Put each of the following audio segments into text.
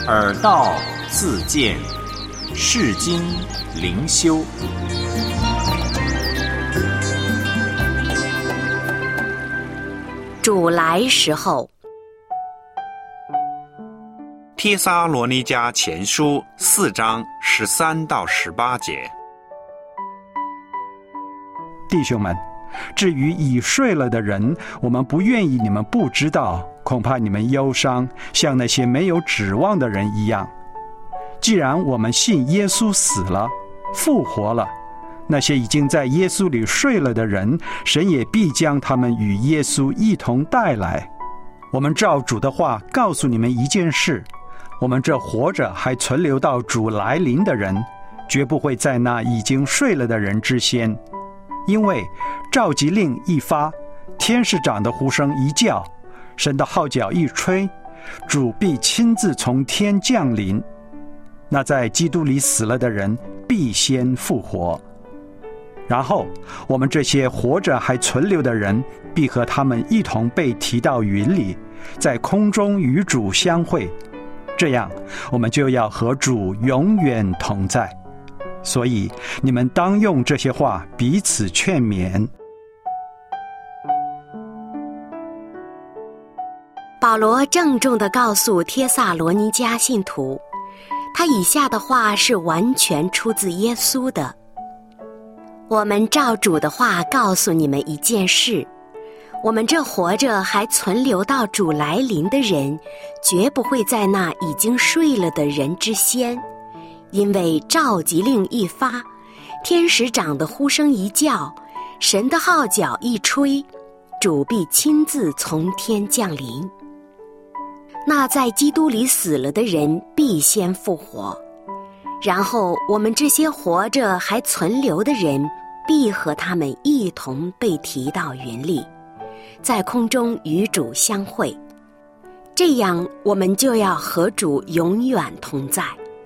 耳道自见，世经灵修。 主来时候， 帖撒罗尼迦前书4章13到18节。 弟兄们，至于已睡了的人，我们不愿意你们不知道，恐怕你们忧伤，像那些没有指望的人一样。既然我们信耶稣死了，复活了，那些已经在耶稣里睡了的人，神也必将他们与耶稣一同带来。我们照主的话告诉你们一件事，我们这活着还存留到主来临的人，绝不会在那已经睡了的人之先。因为召集令一发，天使长的呼声一叫，神的号角一吹，主必亲自从天降临。那在基督里死了的人必先复活，然后我们这些活着还存留的人必和他们一同被提到云里，在空中与主相会，这样我们就要和主永远同在。所以你们当用这些话彼此劝勉。 保罗郑重地告诉帖撒罗尼迦信徒，他以下的话是完全出自耶稣的。我们照主的话告诉你们一件事，我们这活着还存留到主来临的人，绝不会在那已经睡了的人之先。因为召集令一发，天使长的呼声一叫，神的号角一吹，主必亲自从天降临。那在基督里死了的人必先复活，然后我们这些活着还存留的人必和他们一同被提到云里，在空中与主相会，这样我们就要和主永远同在。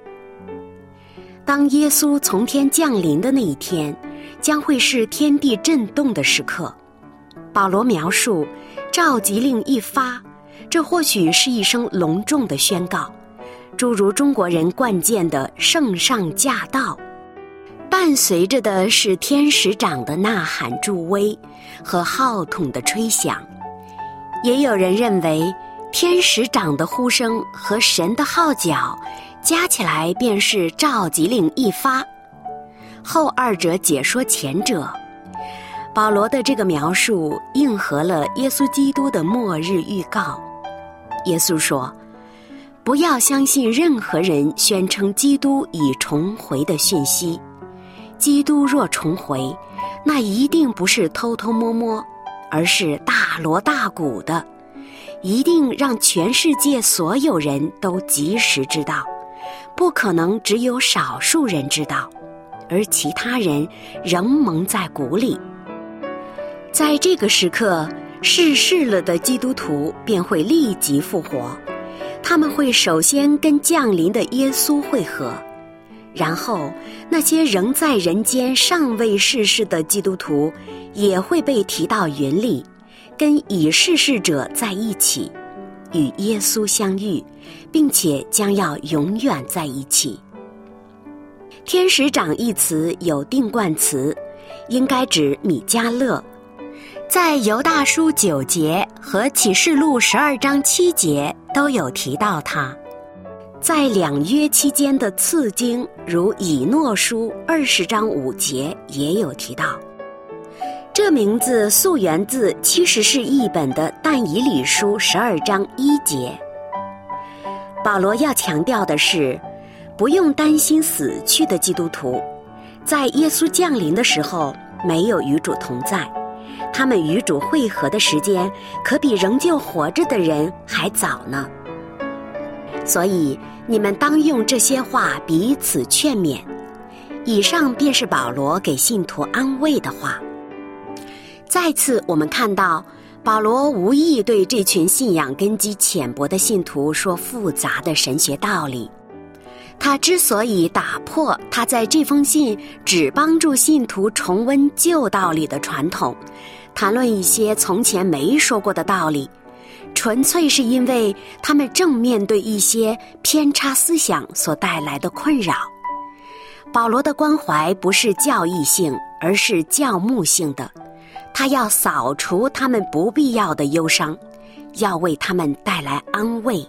当耶稣从天降临的那一天，将会是天地震动的时刻。保罗描述召集令一发，这或许是一声隆重的宣告，诸如中国人惯见的圣上驾到，伴随着的是天使长的呐喊助威和号筒的吹响。也有人认为天使长的呼声和神的号角加起来便是召集令一发，后二者解说前者。保罗的这个描述应和了耶稣基督的末日预告。耶稣说，不要相信任何人宣称基督已重回的讯息，基督若重回，那一定不是偷偷摸摸，而是大锣大鼓的，一定让全世界所有人都及时知道，不可能只有少数人知道，而其他人仍蒙在鼓里。在这个时刻，逝世了的基督徒便会立即复活，他们会首先跟降临的耶稣会合，然后那些仍在人间尚未逝世的基督徒也会被提到云里，跟已逝世者在一起，与耶稣相遇，并且将要永远在一起。天使长一词有定冠词，应该指米迦勒，在犹大书9节和启示录12章7节都有提到他。在两约期间的次经，如以诺书20章5节也有提到。这名字溯源自70世译本的但以理书12章1节。保罗要强调的是，不用担心死去的基督徒，在耶稣降临的时候没有与主同在，他们与主会合的时间可比仍旧活着的人还早呢。所以你们当用这些话彼此劝勉。以上便是保罗给信徒安慰的话。再次我们看到保罗无意对这群信仰根基浅薄的信徒说复杂的神学道理，他之所以打破他在这封信只帮助信徒重温旧道理的传统，谈论一些从前没说过的道理， 纯粹是因为他们正面对一些偏差思想所带来的困扰。保罗的关怀不是教义性，而是教牧性的，他要扫除他们不必要的忧伤，要为他们带来安慰。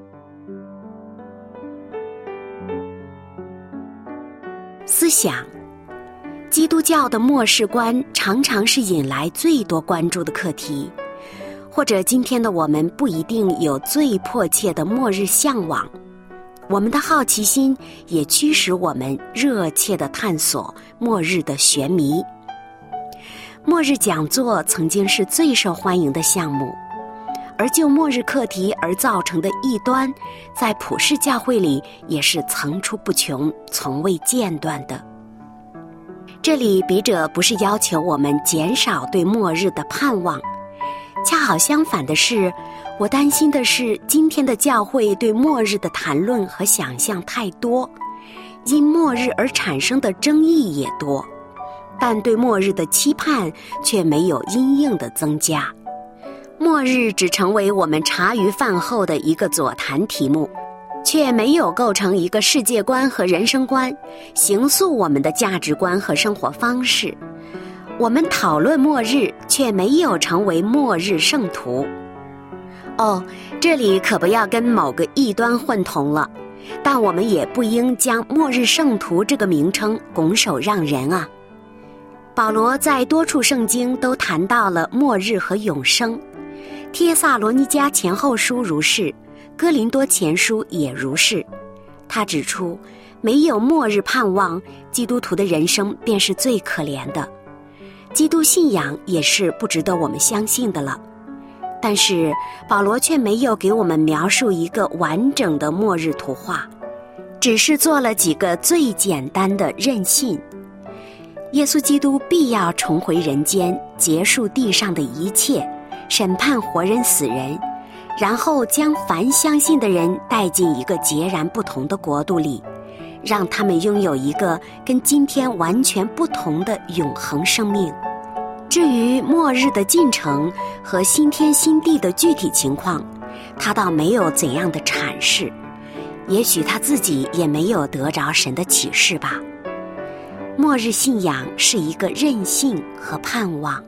思想，基督教的末世观常常是引来最多关注的课题，或者今天的我们不一定有最迫切的末日向往，我们的好奇心也驱使我们热切地探索末日的玄谜。末日讲座曾经是最受欢迎的项目，而就末日课题而造成的异端，在普世教会里也是层出不穷，从未间断的。这里笔者不是要求我们减少对末日的盼望，恰好相反的是，我担心的是今天的教会对末日的谈论和想象太多，因末日而产生的争议也多，但对末日的期盼却没有因应的增加。末日只成为我们茶余饭后的一个座谈题目，却没有构成一个世界观和人生观，形塑我们的价值观和生活方式。我们讨论末日，却没有成为末日圣徒。这里可不要跟某个异端混同了，但我们也不应将末日圣徒这个名称拱手让人啊。保罗在多处圣经都谈到了末日和永生，帖撒罗尼迦前后书如是，哥林多前书也如是。他指出，没有末日盼望，基督徒的人生便是最可怜的，基督信仰也是不值得我们相信的了。但是保罗却没有给我们描述一个完整的末日图画，只是做了几个最简单的认信。耶稣基督必要重回人间，结束地上的一切，审判活人死人，然后将凡相信的人带进一个截然不同的国度里，让他们拥有一个跟今天完全不同的永恒生命。至于末日的进程和新天新地的具体情况，他倒没有怎样的阐释，也许他自己也没有得着神的启示吧。末日信仰是一个任性和盼望。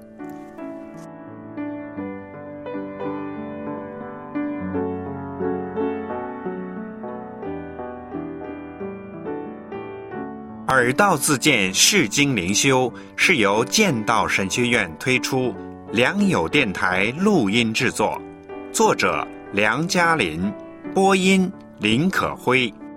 耳道自荐释经灵修是由剑道神学院推出，良友电台录音制作，作者梁嘉林，播音林可辉。